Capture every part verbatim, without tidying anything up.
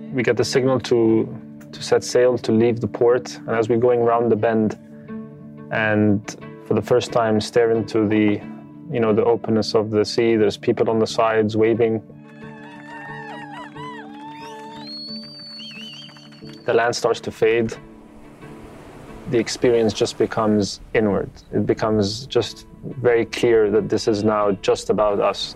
we get the signal to, to set sail, to leave the port. And as we're going around the bend and for the first time stare into the, you know, the openness of the sea, there's people on the sides waving. The land starts to fade. The experience just becomes inward. It becomes just very clear that this is now just about us.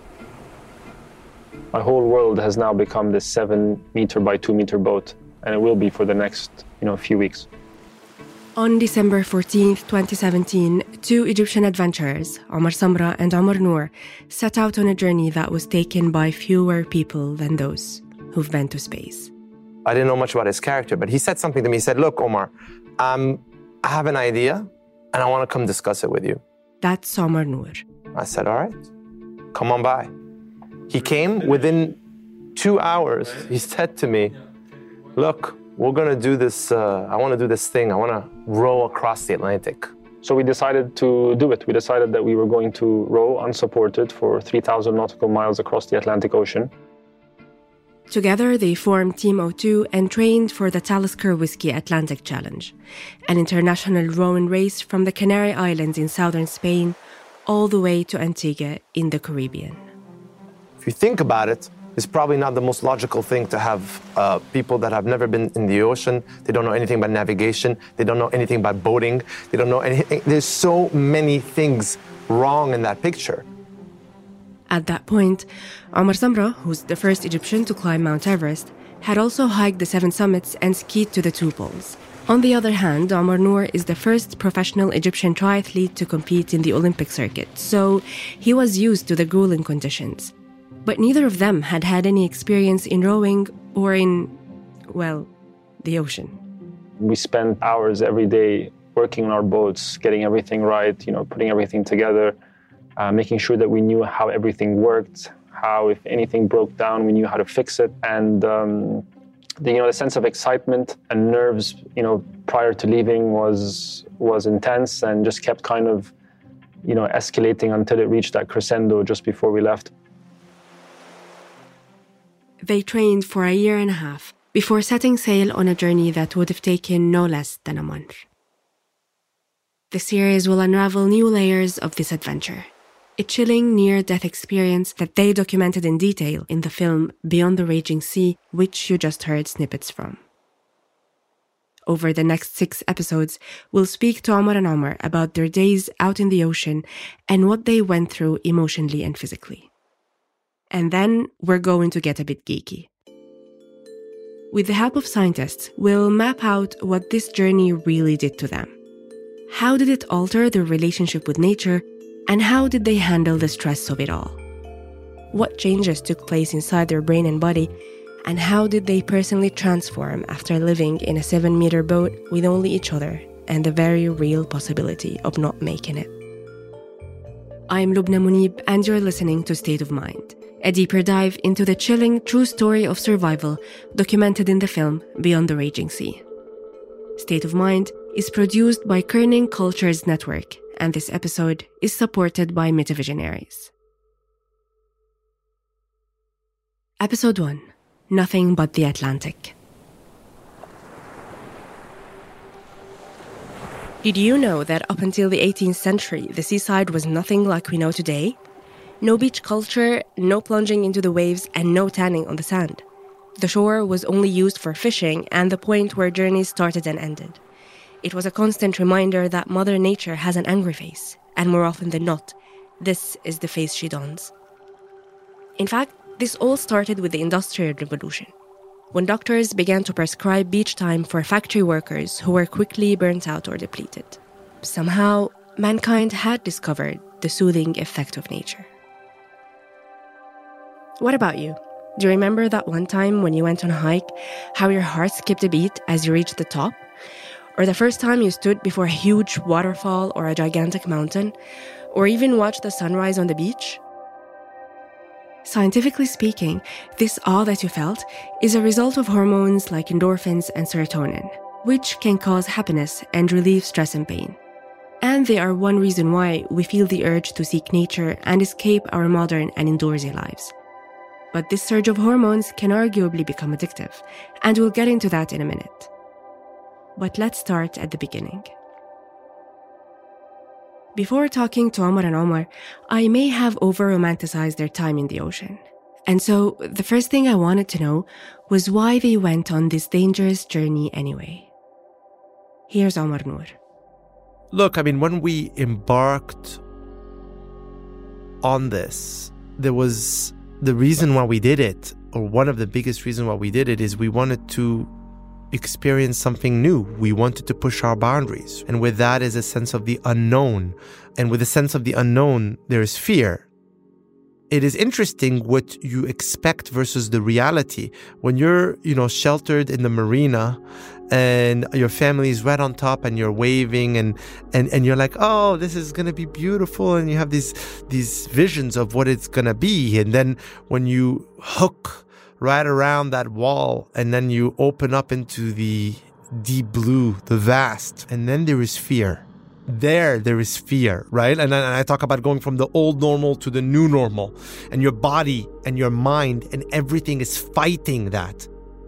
My whole world has now become this seven meter by two meter boat, and it will be for the next, you know, few weeks. On December fourteenth, twenty seventeen, two Egyptian adventurers, Omar Samra and Omar Noor, set out on a journey that was taken by fewer people than those who've been to space. I didn't know much about his character, but he said something to me. He said, look, Omar, um, I have an idea, and I want to come discuss it with you. That's Omar Noor. I said, all right, come on by. He came within two hours. He said to me, look, we're going to do this, uh, I want to do this thing. I want to row across the Atlantic. So we decided to do it. We decided that we were going to row unsupported for three thousand nautical miles across the Atlantic Ocean. Together, they formed Team O two and trained for the Talisker Whiskey Atlantic Challenge, an international rowing race from the Canary Islands in southern Spain all the way to Antigua in the Caribbean. If you think about it, it's probably not the most logical thing to have uh, people that have never been in the ocean. They don't know anything about navigation. They don't know anything about boating. They don't know anything. There's so many things wrong in that picture. At that point, Omar Samra, who's the first Egyptian to climb Mount Everest, had also hiked the seven summits and skied to the two poles. On the other hand, Omar Noor is the first professional Egyptian triathlete to compete in the Olympic circuit, so he was used to the grueling conditions. But neither of them had had any experience in rowing or in, well, the ocean. We spent hours every day working on our boats, getting everything right, you know, putting everything together, uh, making sure that we knew how everything worked, how if anything broke down, we knew how to fix it. And, um, the, you know, the sense of excitement and nerves, you know, prior to leaving was was intense and just kept kind of, you know, escalating until it reached that crescendo just before we left. They trained for a year and a half before setting sail on a journey that would have taken no less than a month. The series will unravel new layers of this adventure, a chilling near-death experience that they documented in detail in the film Beyond the Raging Sea, which you just heard snippets from. Over the next six episodes, we'll speak to Omar and Omar about their days out in the ocean and what they went through emotionally and physically. And then we're going to get a bit geeky. With the help of scientists, we'll map out what this journey really did to them. How did it alter their relationship with nature, and how did they handle the stress of it all? What changes took place inside their brain and body, and how did they personally transform after living in a seven-meter boat with only each other and the very real possibility of not making it? I'm Lubna Munib, and you're listening to State of Mind, a deeper dive into the chilling true story of survival documented in the film Beyond the Raging Sea. State of Mind is produced by Kerning Cultures Network, and this episode is supported by Metavisionaries. Episode one, Nothing But the Atlantic. Did you know that up until the eighteenth century, the seaside was nothing like we know today? No beach culture, no plunging into the waves, and no tanning on the sand. The shore was only used for fishing and the point where journeys started and ended. It was a constant reminder that Mother Nature has an angry face, and more often than not, this is the face she dons. In fact, this all started with the Industrial Revolution, when doctors began to prescribe beach time for factory workers who were quickly burnt out or depleted. Somehow, mankind had discovered the soothing effect of nature. What about you? Do you remember that one time when you went on a hike, how your heart skipped a beat as you reached the top? Or the first time you stood before a huge waterfall or a gigantic mountain? Or even watched the sunrise on the beach? Scientifically speaking, this awe that you felt is a result of hormones like endorphins and serotonin, which can cause happiness and relieve stress and pain. And they are one reason why we feel the urge to seek nature and escape our modern and indoorsy lives. but this surge of hormones can arguably become addictive, and we'll get into that in a minute. But let's start at the beginning. Before talking to Omar and Omar, I may have over-romanticized their time in the ocean. And so the first thing I wanted to know was why they went on this dangerous journey anyway. Here's Omar Noor. Look, I mean, when we embarked on this, there was the reason why we did it, or one of the biggest reasons why we did it, is we wanted to experience something new. We wanted to push our boundaries. And with that is a sense of the unknown. And with a sense of the unknown, there is fear. It is interesting what you expect versus the reality. When you're, you know, sheltered in the marina and your family is right on top and you're waving and, and, and you're like, oh, this is going to be beautiful. And you have these, these visions of what it's going to be. And then when you hook right around that wall and then you open up into the deep blue, the vast, and then there is fear. There, there is fear, right? And, and I talk about going from the old normal to the new normal, and your body and your mind and everything is fighting that.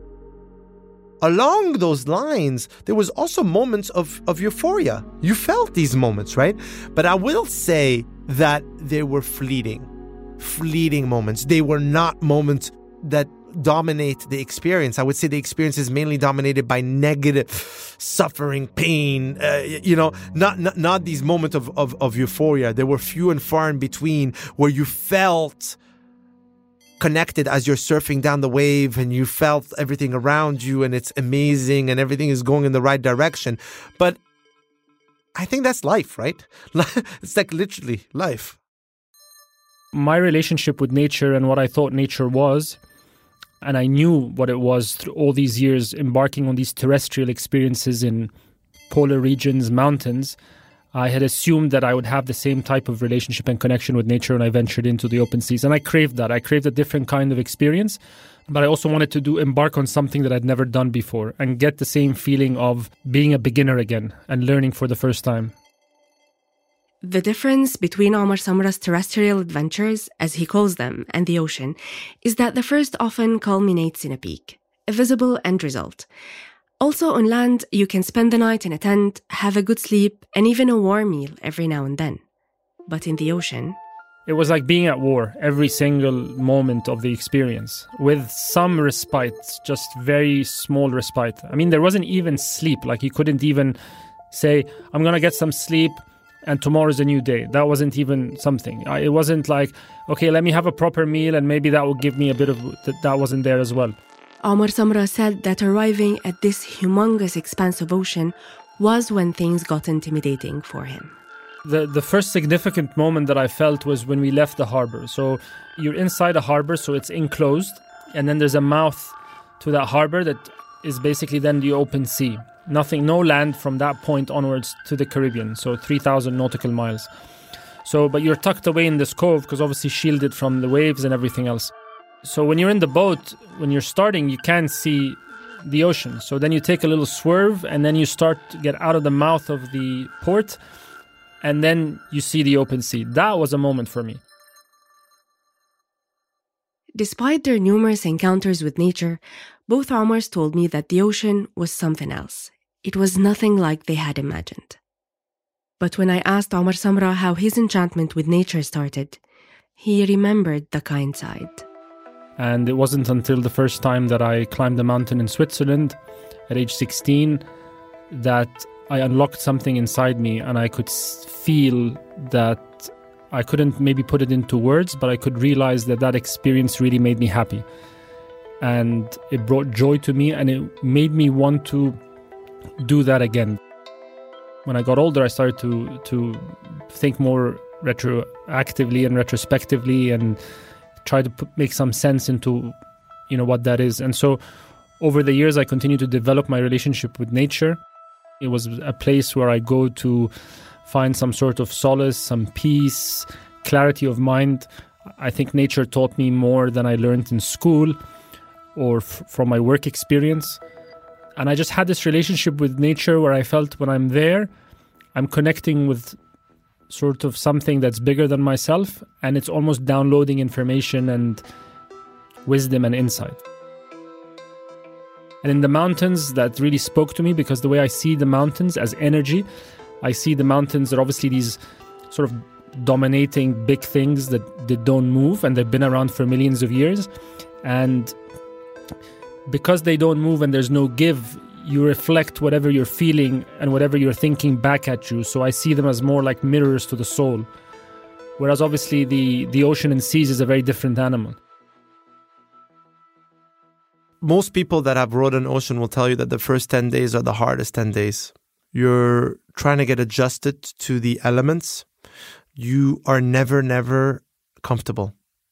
Along those lines, there was also moments of, of euphoria. You felt these moments, right? But I will say that they were fleeting, fleeting moments. They were not moments that dominate the experience. I would say the experience is mainly dominated by negative suffering, pain, uh, you know, not, not not these moments of, of, of euphoria. There were few and far in between where you felt connected as you're surfing down the wave and you felt everything around you and it's amazing and everything is going in the right direction. But I think that's life, right? It's like literally life. My relationship with nature and what I thought nature was, and I knew what it was through all these years embarking on these terrestrial experiences in polar regions, mountains. I had assumed that I would have the same type of relationship and connection with nature when I ventured into the open seas. And I craved that. I craved a different kind of experience. But I also wanted to do embark on something that I'd never done before and get the same feeling of being a beginner again and learning for the first time. The difference between Omar Samra's terrestrial adventures, as he calls them, and the ocean, is that the first often culminates in a peak, a visible end result. Also on land, you can spend the night in a tent, have a good sleep, and even a warm meal every now and then. But in the ocean... It was like being at war every single moment of the experience, with some respite, just very small respite. I mean, there wasn't even sleep. Like, you couldn't even say, I'm going to get some sleep, and tomorrow's a new day. That wasn't even something. It wasn't like, okay, let me have a proper meal and maybe that will give me a bit of... That, that wasn't there as well. Omar Samra said that arriving at this humongous expanse of ocean was when things got intimidating for him. The, the first significant moment that I felt was when we left the harbor. So you're inside a harbor, so it's enclosed. And then there's a mouth to that harbor that is basically then the open sea. Nothing, no land from that point onwards to the Caribbean, so three thousand nautical miles. So, but you're tucked away in this cove because obviously shielded from the waves and everything else. So when you're in the boat, when you're starting, you can't see the ocean. So then you take a little swerve and then you start to get out of the mouth of the port and then you see the open sea. That was a moment for me. Despite their numerous encounters with nature, both Omars told me that the ocean was something else. It was nothing like they had imagined. But when I asked Omar Samra how his enchantment with nature started, he remembered the kind side. And it wasn't until the first time that I climbed a mountain in Switzerland at age sixteen that I unlocked something inside me and I could feel that I couldn't maybe put it into words, but I could realize that that experience really made me happy. And it brought joy to me and it made me want to do that again. When I got older, I started to to think more retroactively and retrospectively and try to put, make some sense into, you know, what that is. And so over the years, I continued to develop my relationship with nature. It was a place where I go to find some sort of solace, some peace, clarity of mind. I think nature taught me more than I learned in school or f- from my work experience. And I just had this relationship with nature where I felt when I'm there, I'm connecting with sort of something that's bigger than myself, and it's almost downloading information and wisdom and insight. And in the mountains, that really spoke to me, because the way I see the mountains as energy, I see the mountains are obviously these sort of dominating big things that, that don't move, and they've been around for millions of years. And because they don't move and there's no give, you reflect whatever you're feeling and whatever you're thinking back at you. So I see them as more like mirrors to the soul. Whereas obviously the, the ocean and seas is a very different animal. Most people that have rode an ocean will tell you that the first ten days are the hardest ten days. You're trying to get adjusted to the elements. You are never, never comfortable.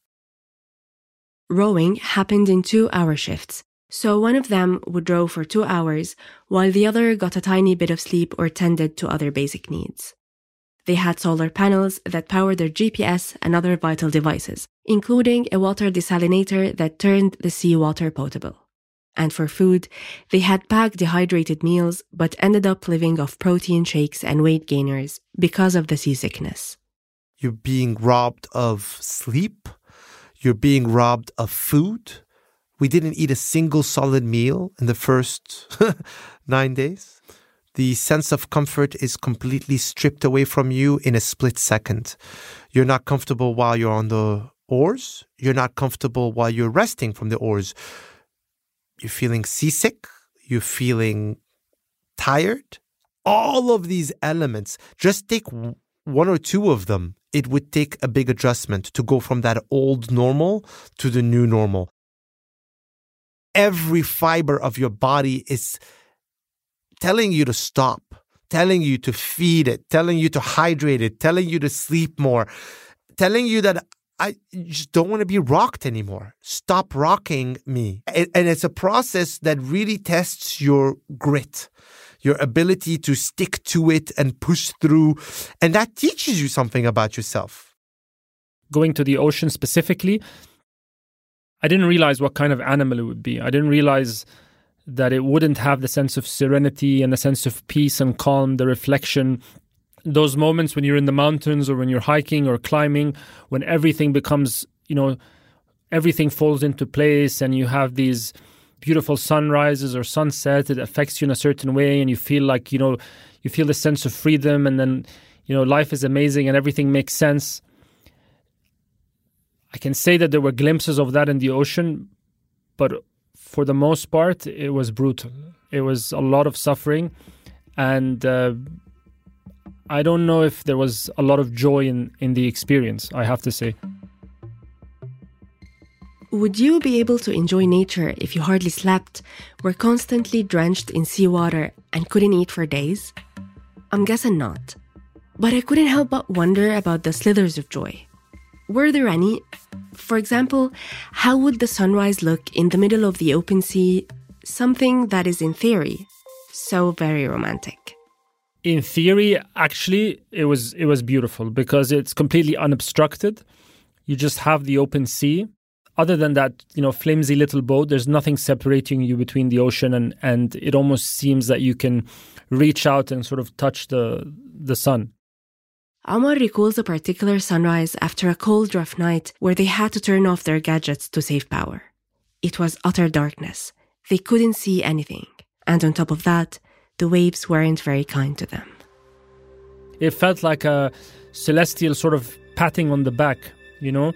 Rowing happened in two-hour shifts, so one of them would row for two hours while the other got a tiny bit of sleep or tended to other basic needs. They had solar panels that powered their G P S and other vital devices, including a water desalinator that turned the seawater potable. And for food, they had packed dehydrated meals but ended up living off protein shakes and weight gainers because of the seasickness. You're being robbed of sleep. You're being robbed of food. We didn't eat a single solid meal in the first nine days. The sense of comfort is completely stripped away from you in a split second. You're not comfortable while you're on the oars. You're not comfortable while you're resting from the oars. You're feeling seasick. You're feeling tired. All of these elements, just take one or two of them. It would take a big adjustment to go from that old normal to the new normal. Every fiber of your body is telling you to stop, telling you to feed it, telling you to hydrate it, telling you to sleep more, telling you that I just don't want to be rocked anymore. Stop rocking me. And it's a process that really tests your grit, your ability to stick to it and push through. And that teaches you something about yourself. Going to the ocean specifically, I didn't realize what kind of animal it would be. I didn't realize that it wouldn't have the sense of serenity and the sense of peace and calm, the reflection. Those moments when you're in the mountains or when you're hiking or climbing, when everything becomes, you know, everything falls into place and you have these beautiful sunrises or sunsets, it affects you in a certain way and you feel like, you know, you feel the sense of freedom and then, you know, life is amazing and everything makes sense. I can say that there were glimpses of that in the ocean, but for the most part, it was brutal. It was a lot of suffering and uh, I don't know if there was a lot of joy in, in the experience, I have to say. Would you be able to enjoy nature if you hardly slept, were constantly drenched in seawater, and couldn't eat for days? I'm guessing not. But I couldn't help but wonder about the slithers of joy. Were there any? For example, how would the sunrise look in the middle of the open sea? Something that is, in theory, so very romantic. In theory, actually, it was it was beautiful because it's completely unobstructed. You just have the open sea. Other than that, you know, flimsy little boat, there's nothing separating you between the ocean and, and it almost seems that you can reach out and sort of touch the the sun. Omar recalls a particular sunrise after a cold, rough night where they had to turn off their gadgets to save power. It was utter darkness. They couldn't see anything. And on top of that, the waves weren't very kind to them. It felt like a celestial sort of patting on the back, you know?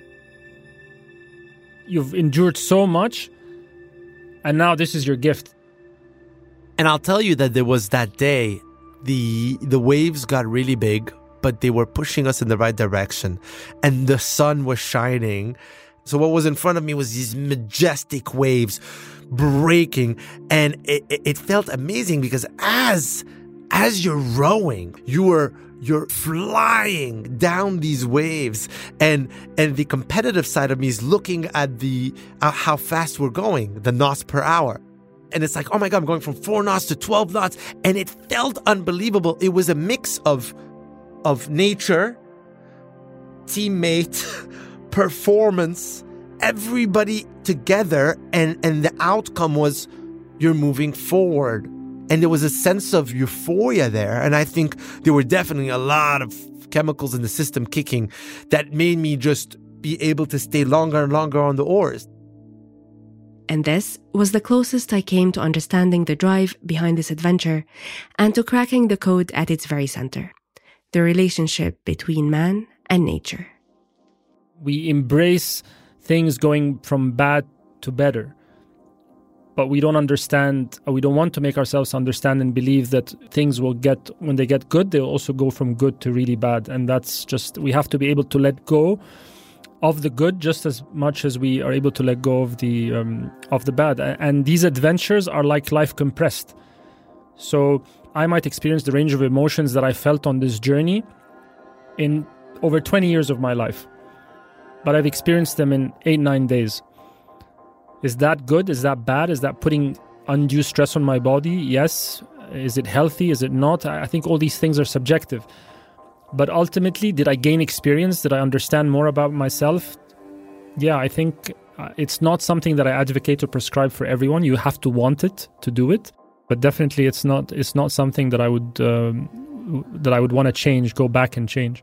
You've endured so much, and now this is your gift. And I'll tell you that there was that day, the the waves got really big, but they were pushing us in the right direction. And the sun was shining. So what was in front of me was these majestic waves breaking. And it, it, it felt amazing because as, as you're rowing, you were you're flying down these waves. And and the competitive side of me is looking at the uh, how fast we're going, the knots per hour. And it's like, oh my God, I'm going from four knots to twelve knots. And it felt unbelievable. It was a mix of of nature, teammate, performance, everybody together, and, and the outcome was you're moving forward. And there was a sense of euphoria there. And I think there were definitely a lot of chemicals in the system kicking that made me just be able to stay longer and longer on the oars. And this was the closest I came to understanding the drive behind this adventure and to cracking the code at its very center, the relationship between man and nature. We embrace things going from bad to better, but we don't understand, or we don't want to make ourselves understand and believe that things will get, when they get good, they'll also go from good to really bad. And that's just, we have to be able to let go of the good just as much as we are able to let go of the um, of the bad. And these adventures are like life compressed. So I might experience the range of emotions that I felt on this journey in over twenty years of my life, but I've experienced them in eight, nine days. Is that good? Is that bad? Is that putting undue stress on my body? Yes. Is it healthy? Is it not? I think all these things are subjective. But ultimately, did I gain experience? Did I understand more about myself? Yeah, I think it's not something that I advocate or prescribe for everyone. You have to want it to do it. But definitely it's not it's not something that I would um, that I would want to change, go back and change.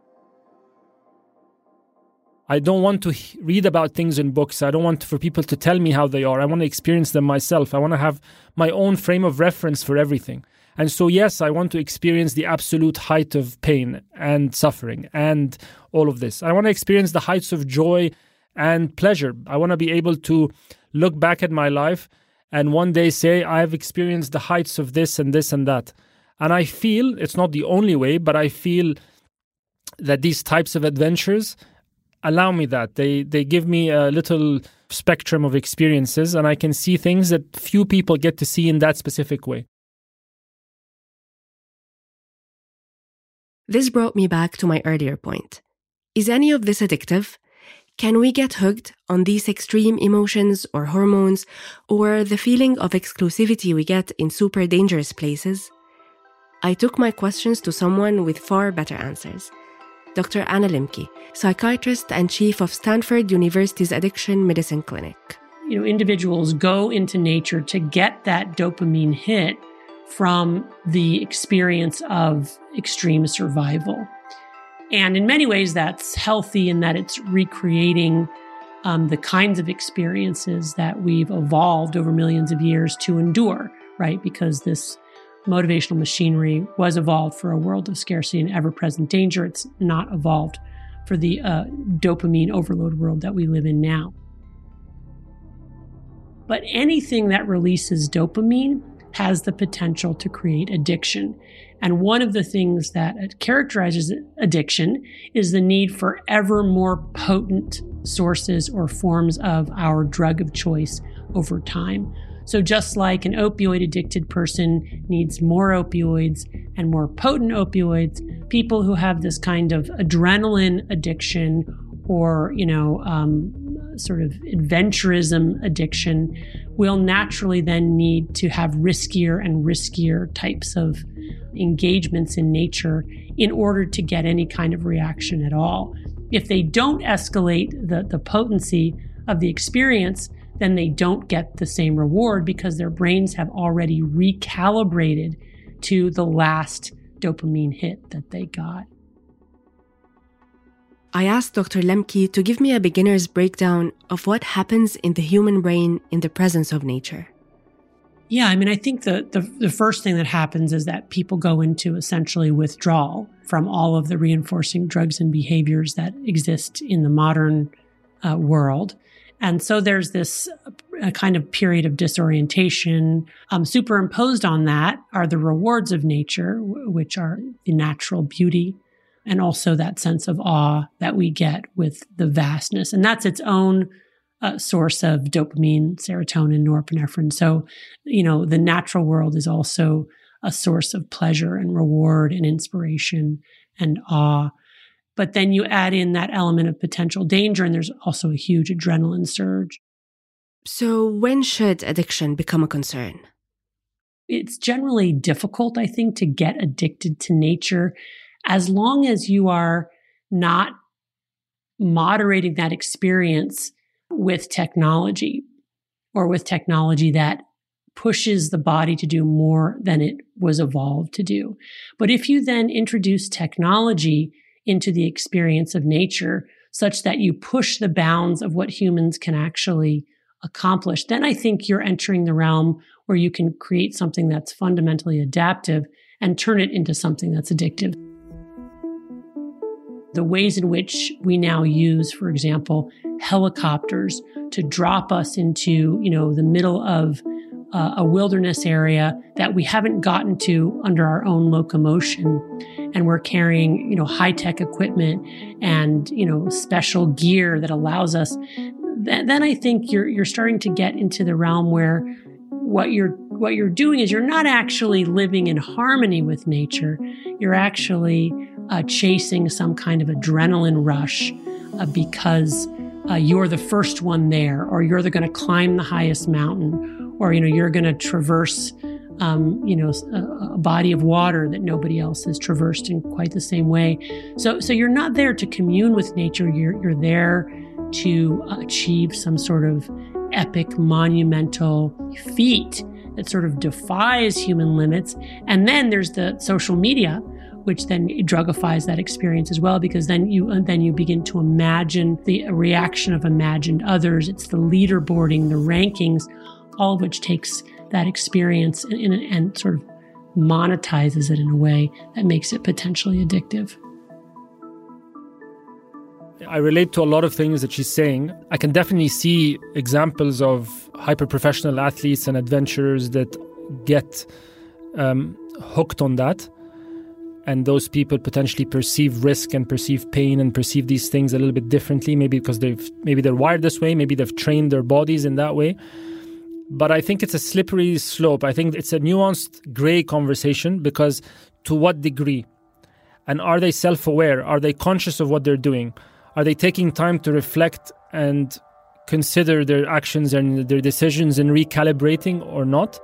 I don't want to read about things in books. I don't want for people to tell me how they are. I want to experience them myself. I want to have my own frame of reference for everything. And so, yes, I want to experience the absolute height of pain and suffering and all of this. I want to experience the heights of joy and pleasure. I want to be able to look back at my life and one day say, I've experienced the heights of this and this and that. And I feel, it's not the only way, but I feel that these types of adventures allow me that. They they give me a little spectrum of experiences, and I can see things that few people get to see in that specific way. This brought me back to my earlier point. Is any of this addictive? Can we get hooked on these extreme emotions or hormones, or the feeling of exclusivity we get in super dangerous places? I took my questions to someone with far better answers. Doctor Anna Lembke, psychiatrist and chief of Stanford University's Addiction Medicine Clinic. You know, individuals go into nature to get that dopamine hit from the experience of extreme survival. And in many ways, that's healthy in that it's recreating um, the kinds of experiences that we've evolved over millions of years to endure, right? Because this motivational machinery was evolved for a world of scarcity and ever-present danger. It's not evolved for the uh, dopamine overload world that we live in now. But anything that releases dopamine has the potential to create addiction. And one of the things that characterizes addiction is the need for ever more potent sources or forms of our drug of choice over time. So just like an opioid addicted person needs more opioids and more potent opioids, people who have this kind of adrenaline addiction or, you know, um, sort of adventurism addiction will naturally then need to have riskier and riskier types of engagements in nature in order to get any kind of reaction at all. If they don't escalate the, the potency of the experience, then they don't get the same reward because their brains have already recalibrated to the last dopamine hit that they got. I asked Doctor Lembke to give me a beginner's breakdown of what happens in the human brain in the presence of nature. Yeah, I mean, I think the, the, the first thing that happens is that people go into essentially withdrawal from all of the reinforcing drugs and behaviors that exist in the modern uh, world. And so there's this a kind of period of disorientation. Um, superimposed on that are the rewards of nature, w- which are the natural beauty, and also that sense of awe that we get with the vastness. And that's its own uh, source of dopamine, serotonin, norepinephrine. So, you know, the natural world is also a source of pleasure and reward and inspiration and awe. But then you add in that element of potential danger, and there's also a huge adrenaline surge. So when should addiction become a concern? It's generally difficult, I think, to get addicted to nature as long as you are not moderating that experience with technology or with technology that pushes the body to do more than it was evolved to do. But if you then introduce technology into the experience of nature such that you push the bounds of what humans can actually accomplish, then I think you're entering the realm where you can create something that's fundamentally adaptive and turn it into something that's addictive. The ways in which we now use, for example, helicopters to drop us into, you know, the middle of uh, a wilderness area that we haven't gotten to under our own locomotion, and we're carrying, you know, high-tech equipment and, you know, special gear that allows us, th- then I think you're you're starting to get into the realm where what you're what you're doing is you're not actually living in harmony with nature. You're actually uh, chasing some kind of adrenaline rush uh, because uh, you're the first one there, or you're going to climb the highest mountain, or you know you're going to traverse um, you know a, a body of water that nobody else has traversed in quite the same way. So so you're not there to commune with nature. You're you're there to achieve some sort of epic, monumental feat that sort of defies human limits. And then there's the social media, which then drugifies that experience as well, because then you then you begin to imagine the reaction of imagined others. It's the leaderboarding, the rankings, all of which takes that experience and, and, and sort of monetizes it in a way that makes it potentially addictive. I relate to a lot of things that she's saying. I can definitely see examples of hyper-professional athletes and adventurers that get um, hooked on that. And those people potentially perceive risk and perceive pain and perceive these things a little bit differently, maybe because they've maybe they're wired this way, maybe they've trained their bodies in that way. But I think it's a slippery slope. I think it's a nuanced gray conversation, because to what degree? And are they self-aware? Are they conscious of what they're doing? Are they taking time to reflect and consider their actions and their decisions and recalibrating or not?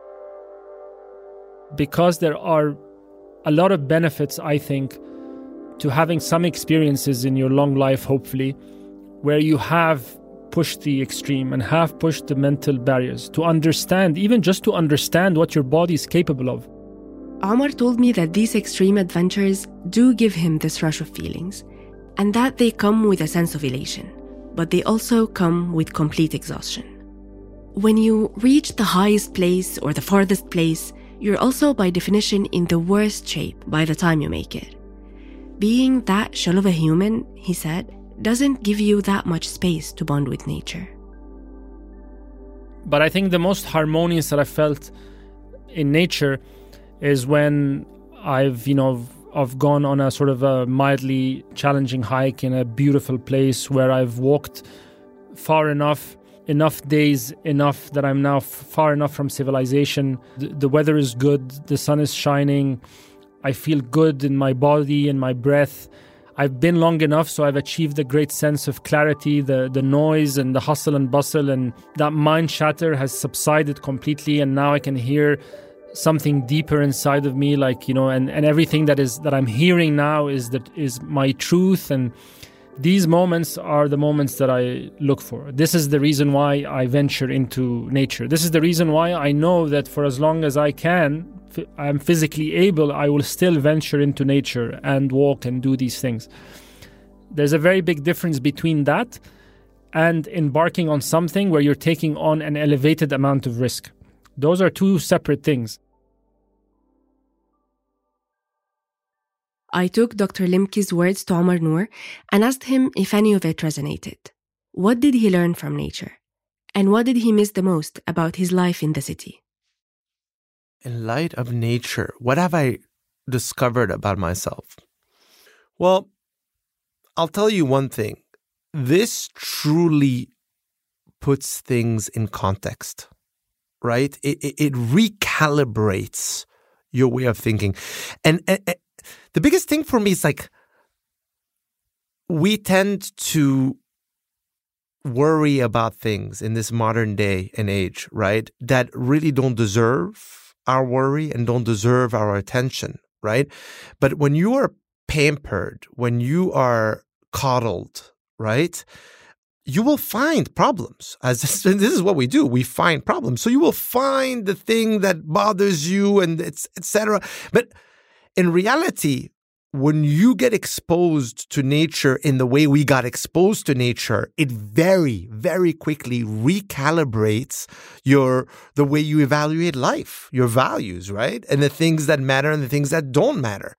Because there are a lot of benefits, I think, to having some experiences in your long life, hopefully, where you have pushed the extreme and have pushed the mental barriers to understand, even just to understand what your body is capable of. Omar told me that these extreme adventures do give him this rush of feelings, and that they come with a sense of elation, but they also come with complete exhaustion. When you reach the highest place or the farthest place, you're also by definition in the worst shape by the time you make it. Being that shell of a human, he said, doesn't give you that much space to bond with nature. But I think the most harmonious that I felt in nature is when I've, you know, I've gone on a sort of a mildly challenging hike in a beautiful place where I've walked far enough, enough days, enough that I'm now f- far enough from civilization. The, the weather is good, the sun is shining, I feel good in my body and my breath. I've been long enough, so I've achieved a great sense of clarity. The, the noise and the hustle and bustle and that mind chatter has subsided completely, and now I can hear something deeper inside of me, like, you know, and, and everything that is that I'm hearing now is that is my truth. And these moments are the moments that I look for. This is the reason why I venture into nature. This is the reason why I know that for as long as I can, I'm physically able, I will still venture into nature and walk and do these things. There's a very big difference between that and embarking on something where you're taking on an elevated amount of risk. Those are two separate things. I took Doctor Limki's words to Omar Noor and asked him if any of it resonated. What did he learn from nature? And what did he miss the most about his life in the city? In light of nature, what have I discovered about myself? Well, I'll tell you one thing. This truly puts things in context, right? It, it, it recalibrates your way of thinking. And, and, and the biggest thing for me is like, we tend to worry about things in this modern day and age, right? That really don't deserve our worry and don't deserve our attention, right? But when you are pampered, when you are coddled, right, you will find problems. As this, this is what we do, we find problems. So you will find the thing that bothers you, and it's et cetera. But in reality, when you get exposed to nature in the way we got exposed to nature, it very, very quickly recalibrates your the way you evaluate life, your values, right? And the things that matter and the things that don't matter.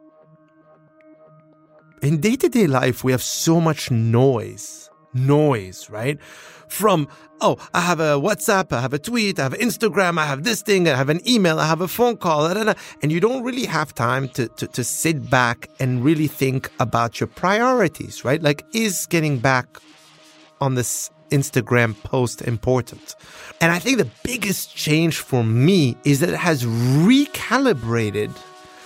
In day-to-day life, we have so much noise, noise, right? From, oh, I have a WhatsApp, I have a tweet, I have Instagram, I have this thing, I have an email, I have a phone call, da, da, da. And you don't really have time to, to, to sit back and really think about your priorities, right? Like, is getting back on this Instagram post important? And I think the biggest change for me is that it has recalibrated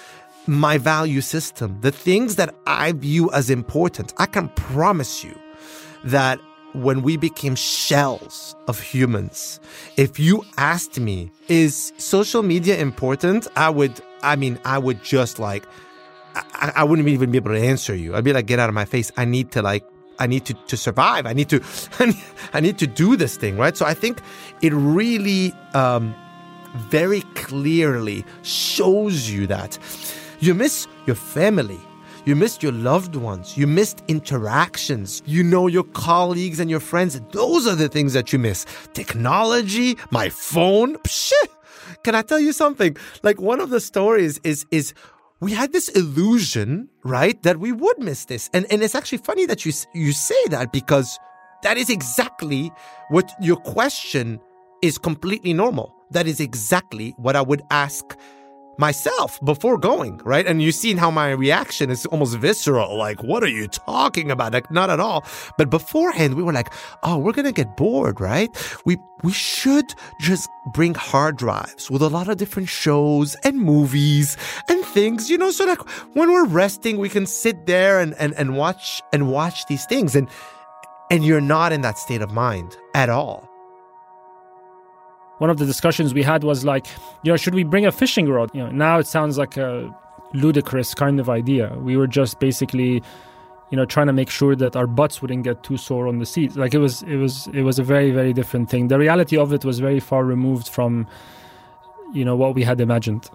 my value system, the things that I view as important. I can promise you that when we became shells of humans, if you asked me, is social media important? I would, I mean, I would just like, I, I wouldn't even be able to answer you. I'd be like, get out of my face. I need to like, I need to, to survive. I need to, I need to do this thing, right? So I think it really um, very clearly shows you that you miss your family. You missed your loved ones. You missed interactions. You know your colleagues and your friends. Those are the things that you miss. Technology, my phone. Psh, can I tell you something? Like one of the stories is is we had this illusion, right, that we would miss this. And and it's actually funny that you you say that, because that is exactly what your question is. Completely normal. That is exactly what I would ask myself before going, right? And you've seen how my reaction is almost visceral. Like, what are you talking about? Like, not at all. But beforehand, we were like, oh, we're going to get bored, right? We, we should just bring hard drives with a lot of different shows and movies and things, you know, so like when we're resting, we can sit there and, and, and watch and watch these things. And, and you're not in that state of mind at all. One of the discussions we had was like, you know, should we bring a fishing rod? You know, now it sounds like a ludicrous kind of idea. We were just basically, you know, trying to make sure that our butts wouldn't get too sore on the seat. Like it was, it was, it was a very, very different thing. The reality of it was very far removed from, you know, what we had imagined.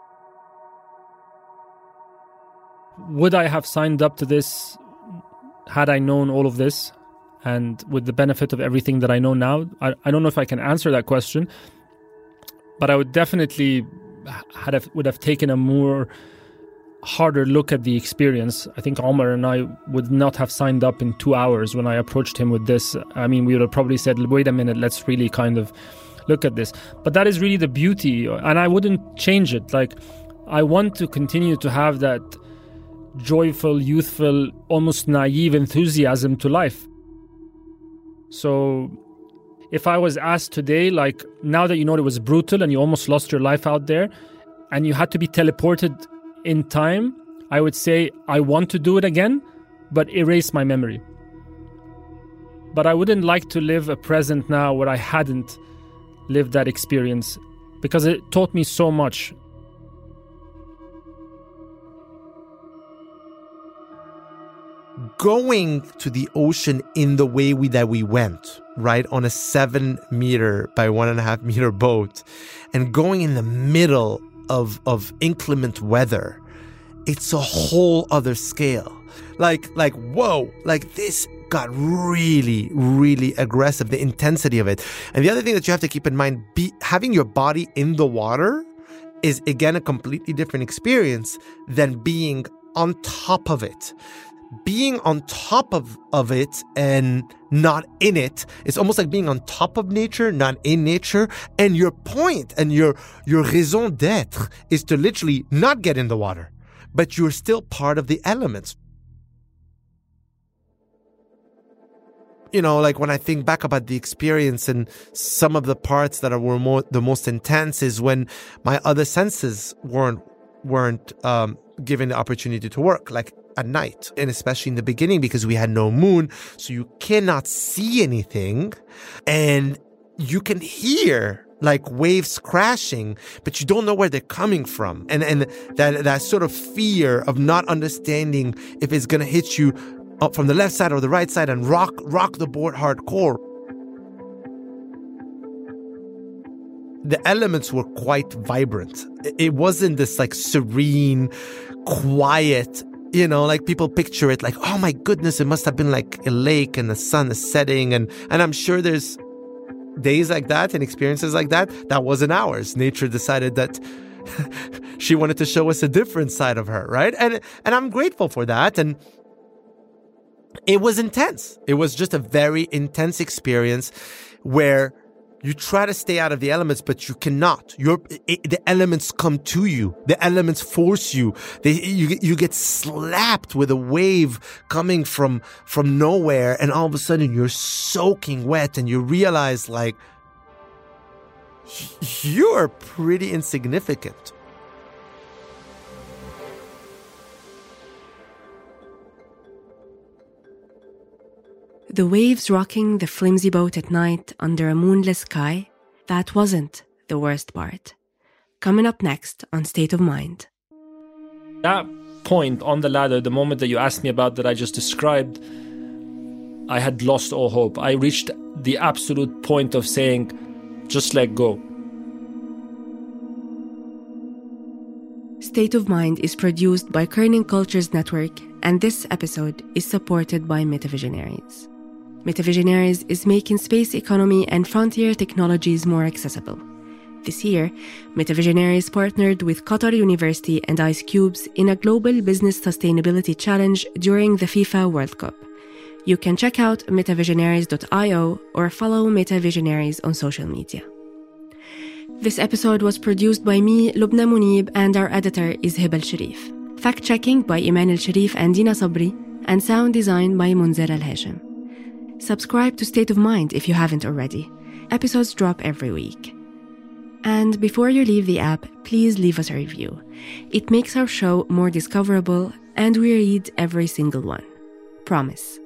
Would I have signed up to this had I known all of this? And with the benefit of everything that I know now, I, I don't know if I can answer that question, but I would definitely had have, would have taken a more harder look at the experience. I think Omar and I would not have signed up in two hours when I approached him with this. I mean, we would have probably said, wait a minute, let's really kind of look at this. But that is really the beauty, and I wouldn't change it. Like, I want to continue to have that joyful, youthful, almost naive enthusiasm to life. So if I was asked today, like, now that you know it was brutal and you almost lost your life out there and you had to be teleported in time, I would say I want to do it again, but erase my memory. But I wouldn't like to live a present now where I hadn't lived that experience, because it taught me so much. Going to the ocean in the way we that we went, right, on a seven meter by one and a half meter boat, and going in the middle of of inclement weather, it's a whole other scale. Like, like, whoa, like this got really, really aggressive, the intensity of it. And the other thing that you have to keep in mind, be, having your body in the water is, again, a completely different experience than being on top of it. Being on top of, of it and not in it, it's almost like being on top of nature, not in nature. And your point and your, your raison d'être is to literally not get in the water, but you're still part of the elements. You know, like when I think back about the experience and some of the parts that are, were more, the most intense is when my other senses weren't, weren't um, given the opportunity to work, like at night, and especially in the beginning because we had no moon, so you cannot see anything, and you can hear like waves crashing, but you don't know where they're coming from, and and that that sort of fear of not understanding if it's gonna hit you up from the left side or the right side and rock rock the board hardcore. the elements were quite vibrant. It wasn't this like serene, quiet, you know, like people picture it like, oh my goodness, it must have been like a lake and the sun is setting. And, and I'm sure there's days like that and experiences like that. That wasn't ours. Nature decided that she wanted to show us a different side of her, right? And, and I'm grateful for that. And it was intense. It was just a very intense experience where you try to stay out of the elements, but you cannot. You're, it, the elements come to you. The elements force you. They, you. You get slapped with a wave coming from, from nowhere, and all of a sudden you're soaking wet, and you realize, like, you are pretty insignificant. The waves rocking the flimsy boat at night under a moonless sky, that wasn't the worst part. Coming up next on State of Mind. That point on the ladder, the moment that you asked me about that I just described, I had lost all hope. I reached the absolute point of saying, just let go. State of Mind is produced by Kerning Cultures Network, and this episode is supported by Metavisionaries. Metavisionaries is making space economy and frontier technologies more accessible. This year, Metavisionaries partnered with Qatar University and Ice Cubes in a global business sustainability challenge during the FIFA World Cup. You can check out metavisionaries dot io or follow Metavisionaries on social media. This episode was produced by me, Lubna Munib, and our editor is Hibal Sharif. Fact-checking by Iman El-Sharif and Dina Sabri, and sound design by Munzer Al-Hashim. Subscribe to State of Mind if you haven't already. Episodes drop every week. And before you leave the app, please leave us a review. It makes our show more discoverable, and we read every single one. Promise.